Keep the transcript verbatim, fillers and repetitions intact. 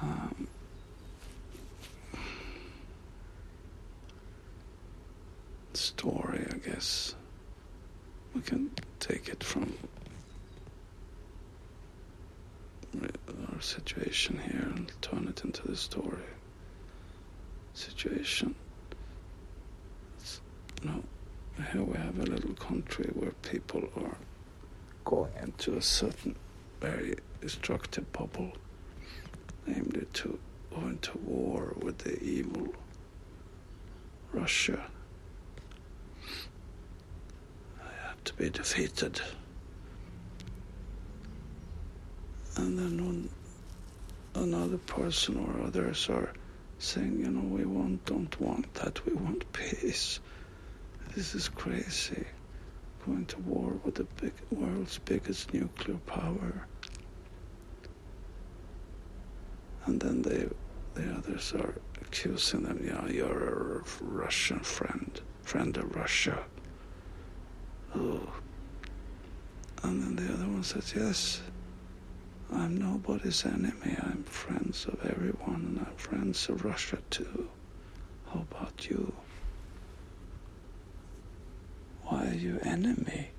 Um, story, I guess. We can take it from our situation here and turn it into the story. Situation. It's, you know, here we have a little country where people are going into a certain very destructive bubble, namely to go into war with the evil Russia. They have to be defeated. And then when another person or others are saying, you know, we want, don't want that, we want peace. This is crazy. Going to war with the big, world's biggest nuclear power. And then they, the others are accusing them, yeah, you're a Russian friend, friend of Russia. Oh. And then the other one says, yes, I'm nobody's enemy. I'm friends of everyone, and I'm friends of Russia too. How about you? Why are you enemy?